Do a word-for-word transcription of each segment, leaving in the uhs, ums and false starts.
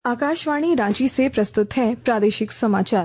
आकाशवाणी रांची से प्रस्तुत है प्रादेशिक समाचार।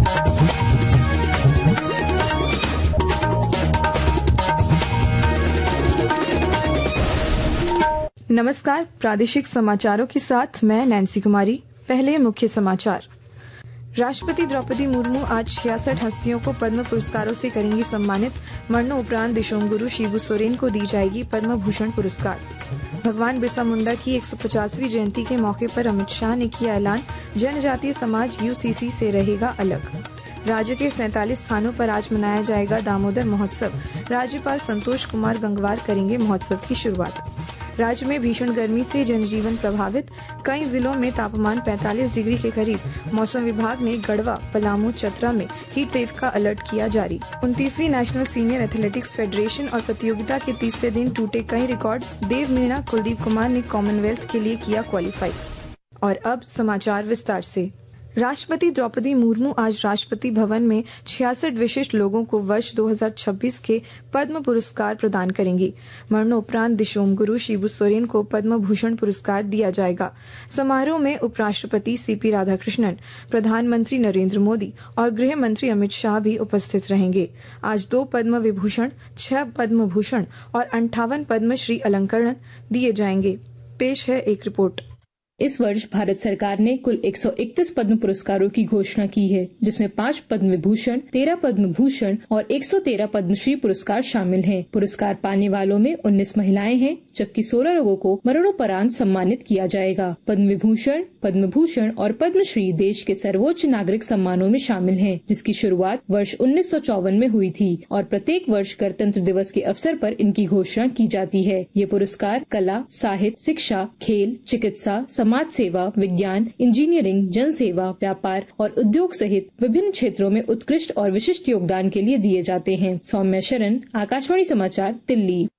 नमस्कार, प्रादेशिक समाचारों के साथ मैं नैन्सी कुमारी। पहले मुख्य समाचार। राष्ट्रपति द्रौपदी मुर्मू आज छियासठ हस्तियों को पद्म पुरस्कारों से करेंगी सम्मानित। मरणोपरांत दिशोंगुरु शिबू सोरेन को दी जाएगी पद्म भूषण पुरस्कार। भगवान बिरसा मुंडा की एक सौ पचासवीं जयंती के मौके पर अमित शाह ने किया ऐलान, जनजातीय समाज यूसीसी से रहेगा अलग। राज्य के सैंतालीस स्थानों पर आज मनाया जाएगा दामोदर महोत्सव। राज्यपाल संतोष कुमार गंगवार करेंगे महोत्सव की शुरुआत। राज्य में भीषण गर्मी से जनजीवन प्रभावित, कई जिलों में तापमान पैंतालीस डिग्री के करीब। मौसम विभाग ने गढ़वा, पलामू, चतरा में हीट वेव का अलर्ट किया जारी। उनतीसवीं नेशनल सीनियर एथलेटिक्स फेडरेशन और प्रतियोगिता के तीसरे दिन टूटे कई रिकॉर्ड। देव मीणा, कुलदीप कुमार ने कॉमनवेल्थ के लिए किया क्वालिफाई। और अब समाचार विस्तार से। राष्ट्रपति द्रौपदी मुर्मू आज राष्ट्रपति भवन में छियासठ विशिष्ट लोगों को वर्ष दो हज़ार छब्बीस के पद्म पुरस्कार प्रदान करेंगी। मरणोपरांत दिशोंगुरु शिबू सोरेन को पद्म भूषण पुरस्कार दिया जाएगा। समारोह में उपराष्ट्रपति सीपी राधाकृष्णन, प्रधानमंत्री नरेंद्र मोदी और गृह मंत्री अमित शाह भी उपस्थित रहेंगे। आज दो पद्म विभूषण, छह पद्म भूषण और अंठावन पद्मश्री अलंकरण दिए जाएंगे। पेश है एक रिपोर्ट। इस वर्ष भारत सरकार ने कुल एक सौ इकतीस पद्म पुरस्कारों की घोषणा की है, जिसमें पांच पद्म विभूषण, तेरह पद्म भूषण और एक सौ तेरह पद्मश्री पुरस्कार शामिल हैं। पुरस्कार पाने वालों में उन्नीस महिलाएं हैं, जबकि सोलह लोगों को मरणोपरांत सम्मानित किया जाएगा। पद्म विभूषण, पद्म भूषण और पद्मश्री देश के सर्वोच्च नागरिक सम्मानों में शामिल हैं, जिसकी शुरुआत वर्ष उन्नीस सौ चौवन में हुई थी और प्रत्येक वर्ष गणतंत्र दिवस के अवसर पर इनकी घोषणा की जाती है। ये पुरस्कार कला, साहित्य, शिक्षा, खेल, चिकित्सा, समाज सेवा, विज्ञान, इंजीनियरिंग, जन सेवा, व्यापार और उद्योग सहित विभिन्न क्षेत्रों में उत्कृष्ट और विशिष्ट योगदान के लिए दिए जाते हैं। सौम्या शरण, आकाशवाणी समाचार, दिल्ली।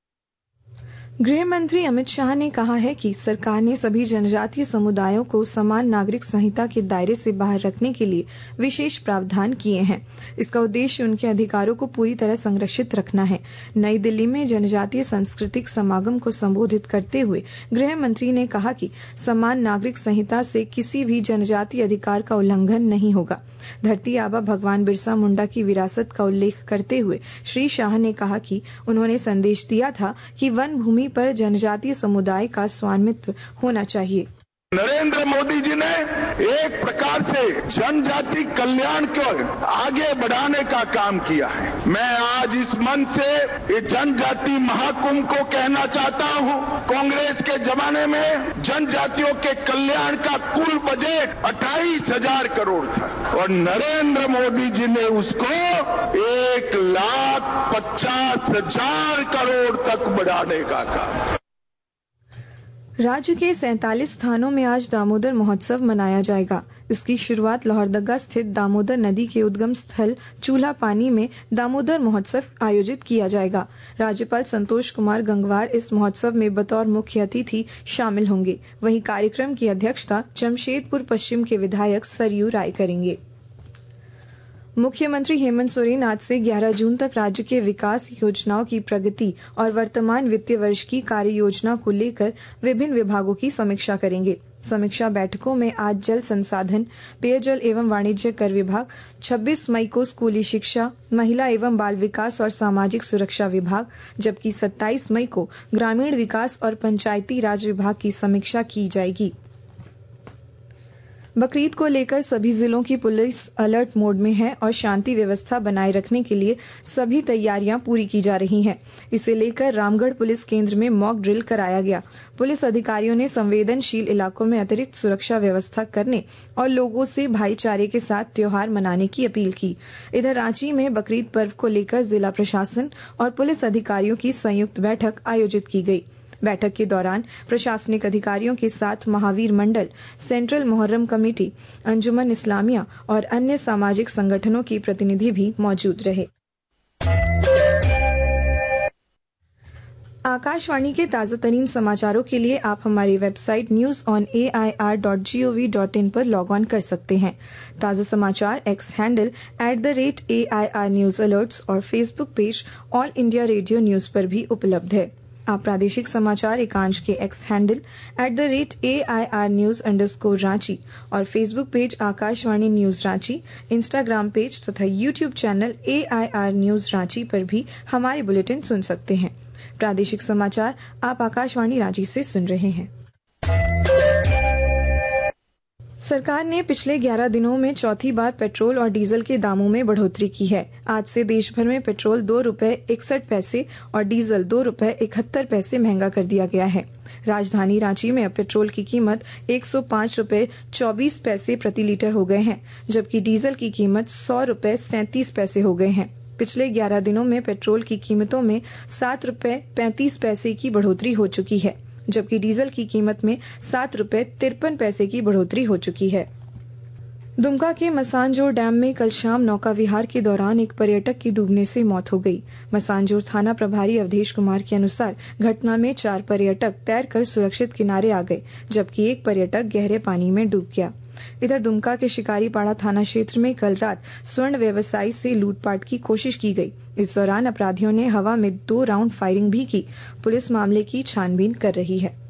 गृह मंत्री अमित शाह ने कहा है कि सरकार ने सभी जनजातीय समुदायों को समान नागरिक संहिता के दायरे से बाहर रखने के लिए विशेष प्रावधान किए हैं। इसका उद्देश्य उनके अधिकारों को पूरी तरह संरक्षित रखना है। नई दिल्ली में जनजातीय सांस्कृतिक समागम को संबोधित करते हुए गृह मंत्री ने कहा कि समान नागरिक संहिता से किसी भी जनजातीय अधिकार का उल्लंघन नहीं होगा। धरती आबा भगवान बिरसा मुंडा की विरासत का उल्लेख करते हुए श्री शाह ने कहा कि उन्होंने संदेश दिया था कि वन भूमि पर जनजातीय समुदाय का स्वामित्व होना चाहिए। नरेंद्र मोदी जी ने एक प्रकार से जनजाति कल्याण को आगे बढ़ाने का काम किया है। मैं आज इस मंच से ये जनजाति महाकुंभ को कहना चाहता हूं, कांग्रेस के जमाने में जनजातियों के कल्याण का कुल बजट अट्ठाईस हजार करोड़ था और नरेंद्र मोदी जी ने उसको एक लाख पचास हजार करोड़ तक बढ़ाने का काम। राज्य के सैंतालीस स्थानों में आज दामोदर महोत्सव मनाया जाएगा। इसकी शुरुआत लोहरदगा स्थित दामोदर नदी के उद्गम स्थल चूल्हा पानी में दामोदर महोत्सव आयोजित किया जाएगा। राज्यपाल संतोष कुमार गंगवार इस महोत्सव में बतौर मुख्य अतिथि शामिल होंगे। वहीं कार्यक्रम की अध्यक्षता जमशेदपुर पश्चिम के विधायक सरयू राय करेंगे। मुख्यमंत्री हेमंत सोरेन आज से ग्यारह जून तक राज्य के विकास योजनाओं की प्रगति और वर्तमान वित्तीय वर्ष की कार्य योजना को लेकर विभिन्न विभागों की समीक्षा करेंगे। समीक्षा बैठकों में आज जल संसाधन, पेयजल एवं वाणिज्य कर विभाग, छब्बीस मई को स्कूली शिक्षा, महिला एवं बाल विकास और सामाजिक सुरक्षा विभाग, जबकि सत्ताईस मई को ग्रामीण विकास और पंचायती राज विभाग की समीक्षा की जाएगी। बकरीद को लेकर सभी जिलों की पुलिस अलर्ट मोड में है और शांति व्यवस्था बनाए रखने के लिए सभी तैयारियां पूरी की जा रही हैं। इसे लेकर रामगढ़ पुलिस केंद्र में मॉक ड्रिल कराया गया। पुलिस अधिकारियों ने संवेदनशील इलाकों में अतिरिक्त सुरक्षा व्यवस्था करने और लोगों से भाईचारे के साथ त्योहार मनाने की अपील की। इधर रांची में बकरीद पर्व को लेकर जिला प्रशासन और पुलिस अधिकारियों की संयुक्त बैठक आयोजित की गई। बैठक के दौरान प्रशासनिक अधिकारियों के साथ महावीर मंडल, सेंट्रल मुहर्रम कमेटी, अंजुमन इस्लामिया और अन्य सामाजिक संगठनों के प्रतिनिधि भी मौजूद रहे। आकाशवाणी के ताजा तरीन समाचारों के लिए आप हमारी website news on A I R dot G O V dot in पर लॉग ऑन कर सकते हैं। ताजा समाचार X handle at the rate A I R news alerts और Facebook page All India Radio news पर भी उपलब्ध है। आप प्रादेशिक समाचार एकांश के X handle at the rate A I R news underscore Ranchi और Facebook page Akashvani news Ranchi, Instagram page तथा YouTube channel A I R news Ranchi पर भी हमारे बुलेटिन सुन सकते हैं। प्रादेशिक समाचार आप आकाशवाणी रांची से सुन रहे हैं। सरकार ने पिछले ग्यारह दिनों में चौथी बार पेट्रोल और डीजल के दामों में बढ़ोतरी की है। आज से देश भर में पेट्रोल दो रुपए इकसठ पैसे और डीजल दो रुपए इकहत्तर पैसे महंगा कर दिया गया है। राजधानी रांची में अब पेट्रोल की कीमत एक सौ पाँच रुपए चौबीस पैसे प्रति लीटर हो गए हैं, जबकि डीजल की कीमत सौ रुपए सैंतीस पैसे हो गए हैं। पिछले ग्यारह दिनों में पेट्रोल की कीमतों में सात रुपए पैंतीस पैसे की बढ़ोतरी हो चुकी है, जबकि डीजल की कीमत में सात रुपए तिरपन पैसे की बढ़ोतरी हो चुकी है। दुमका के मसानजोर डैम में कल शाम नौका विहार के दौरान एक पर्यटक की डूबने से मौत हो गई। मसानजोर थाना प्रभारी अवधेश कुमार के अनुसार घटना में चार पर्यटक तैरकर सुरक्षित किनारे आ गए, जबकि एक पर्यटक गहरे पानी में डूब गया। इधर दुमका के शिकारीपाड़ा थाना क्षेत्र में कल रात स्वर्ण व्यवसायी से लूटपाट की कोशिश की गई। इस दौरान अपराधियों ने हवा में दो राउंड फायरिंग भी की। पुलिस मामले की छानबीन कर रही है।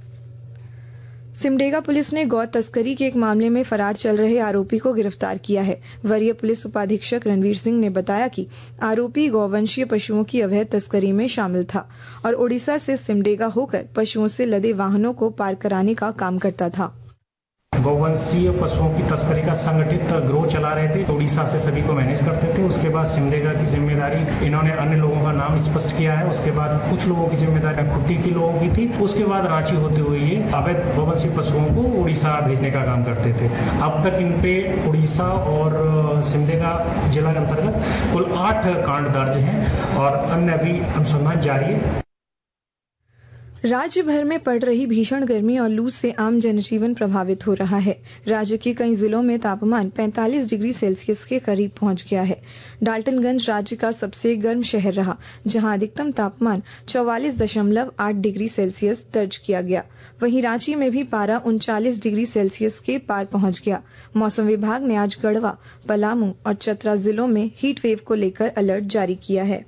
सिमडेगा पुलिस ने गौ तस्करी के एक मामले में फरार चल रहे आरोपी को गिरफ्तार किया है। वरीय पुलिस उपाधीक्षक रणवीर सिंह ने बताया कि आरोपी गौवंशीय पशुओं की अवैध तस्करी में शामिल था और ओडिशा से सिमडेगा होकर पशुओं से लदे वाहनों को पार कराने का काम करता था। गौवंशीय पशुओं की तस्करी का संगठित गिरोह चला रहे थे, तो उड़ीसा से सभी को मैनेज करते थे। उसके बाद सिमडेगा की जिम्मेदारी इन्होंने अन्य लोगों का नाम स्पष्ट किया है। उसके बाद कुछ लोगों की जिम्मेदारी खुट्टी की लोगों की थी। उसके बाद रांची होते हुए ये अवैध गौवंशीय पशुओं को उड़ीसा भेजने का काम करते थे। अब तक इन पे उड़ीसा और सिमडेगा जिला के अंतर्गत कुल आठ कांड दर्ज हैं और अन्य अभी अनुसंधान जारी है। राज्य भर में पड़ रही भीषण गर्मी और लू से आम जनजीवन प्रभावित हो रहा है। राज्य के कई जिलों में तापमान पैंतालीस डिग्री सेल्सियस के करीब पहुंच गया है। डाल्टनगंज राज्य का सबसे गर्म शहर रहा, जहां अधिकतम तापमान चौवालीस दशमलव आठ डिग्री सेल्सियस दर्ज किया गया। वहीं रांची में भी पारा उनचालीस डिग्री सेल्सियस के पार पहुंच गया। मौसम विभाग ने आज गढ़वा, पलामू और चतरा जिलों में हीट वेव को लेकर अलर्ट जारी किया है।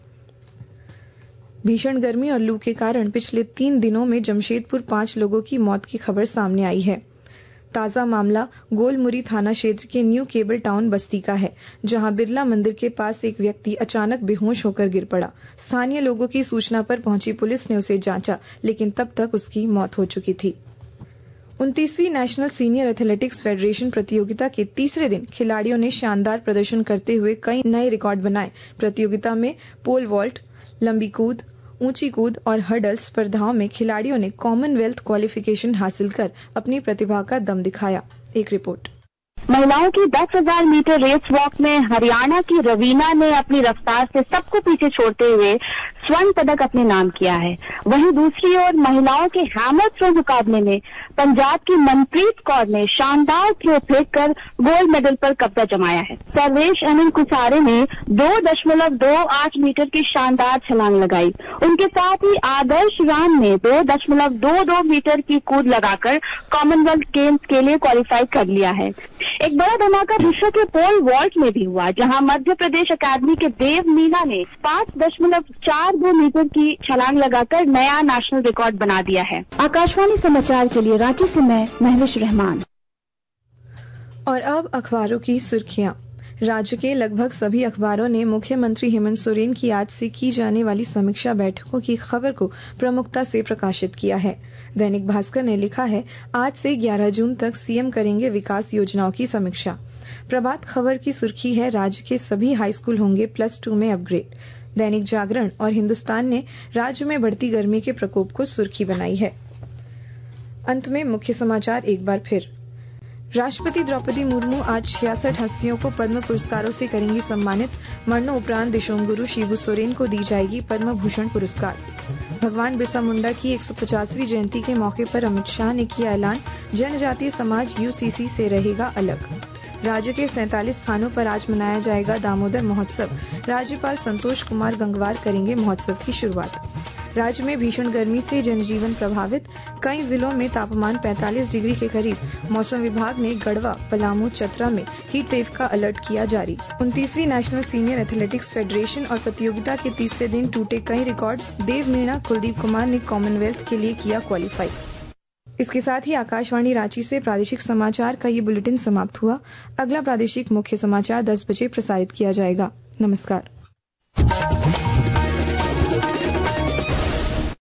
भीषण गर्मी और लू के कारण पिछले तीन दिनों में जमशेदपुर पांच लोगों की मौत की खबर सामने आई है। ताजा मामला गोलमुरी थाना क्षेत्र के न्यू केबल टाउन बस्ती का है, जहां बिरला मंदिर के पास एक व्यक्ति अचानक बेहोश होकर गिर पड़ा। स्थानीय लोगों की सूचना पर पहुंची पुलिस ने उसे जांचा, लेकिन तब तक उसकी मौत हो चुकी थी। उनतीसवीं नेशनल सीनियर एथलेटिक्स फेडरेशन प्रतियोगिता के तीसरे दिन खिलाड़ियों ने शानदार प्रदर्शन करते हुए कई नए रिकॉर्ड बनाए। प्रतियोगिता में पोल वॉल्ट, लंबी कूद, ऊंची कूद और हर्डल स्पर्धाओं में खिलाड़ियों ने कॉमनवेल्थ क्वालिफिकेशन हासिल कर अपनी प्रतिभा का दम दिखाया। एक रिपोर्ट। महिलाओं की दस हजार मीटर रेस वॉक में हरियाणा की रवीना ने अपनी रफ्तार से सबको पीछे छोड़ते हुए स्वर्ण पदक अपने नाम किया है। वहीं दूसरी ओर महिलाओं के हैमर थ्रो मुकाबले में पंजाब की मनप्रीत कौर ने शानदार थ्रो फेंककर गोल्ड मेडल पर कब्जा जमाया है। सर्वेश अनिल कुसारे ने दो दशमलव दो आठ मीटर की शानदार छलांग लगाई। उनके साथ ही आदर्श राम ने दो दशमलव दो दो मीटर की कूद लगाकर कॉमनवेल्थ गेम्स के लिए क्वालिफाई कर लिया है। एक बड़ा धमाका विश्व के पोल वॉल्ट में भी हुआ, जहां मध्य प्रदेश अकादमी के देव मीना ने पांच दशमलव चार दो मीटर की छलांग लगाकर नया नेशनल रिकॉर्ड बना दिया है। आकाशवाणी समाचार के लिए रांची से मैं महविश रहमान। और अब अखबारों की सुर्खियां। राज्य के लगभग सभी अखबारों ने मुख्यमंत्री हेमंत सोरेन की आज से की जाने वाली समीक्षा बैठकों की खबर को प्रमुखता से प्रकाशित किया है। दैनिक भास्कर ने लिखा है, आज से ग्यारह जून तक सीएम करेंगे विकास योजनाओं की समीक्षा। प्रभात खबर की सुर्खी है, राज्य के सभी हाई स्कूल होंगे प्लस टू में अपग्रेड। दैनिक जागरण और हिंदुस्तान ने राज्य में बढ़ती गर्मी के प्रकोप को सुर्खी बनाई है। अंत में मुख्य समाचार एक बार फिर। राष्ट्रपति द्रौपदी मुर्मू आज छियासठ हस्तियों को पद्म पुरस्कारों से करेंगी सम्मानित। मरणोपरांत दिशोमगुरु शिबू सोरेन को दी जाएगी पद्म भूषण पुरस्कार। भगवान बिरसा मुंडा की एक सौ पचासवीं जयंती के मौके पर अमित शाह ने किया ऐलान, जनजातीय समाज यूसीसी से रहेगा अलग। राज्य के सैंतालीस स्थानों पर आज मनाया जाएगा दामोदर महोत्सव। राज्यपाल संतोष कुमार गंगवार करेंगे महोत्सव की शुरुआत। राज्य में भीषण गर्मी से जनजीवन प्रभावित, कई जिलों में तापमान पैंतालीस डिग्री के करीब। मौसम विभाग ने गढ़वा, पलामू, चतरा में हीट वेव का अलर्ट किया जारी। उनतीसवीं नेशनल सीनियर एथलेटिक्स फेडरेशन और प्रतियोगिता के तीसरे दिन टूटे कई रिकॉर्ड। देव मीणा, कुलदीप कुमार ने कॉमनवेल्थ के लिए किया क्वालिफाई। इसके साथ ही आकाशवाणी रांची से प्रादेशिक समाचार का ये बुलेटिन समाप्त हुआ। अगला प्रादेशिक मुख्य समाचार दस बजे प्रसारित किया जाएगा। नमस्कार।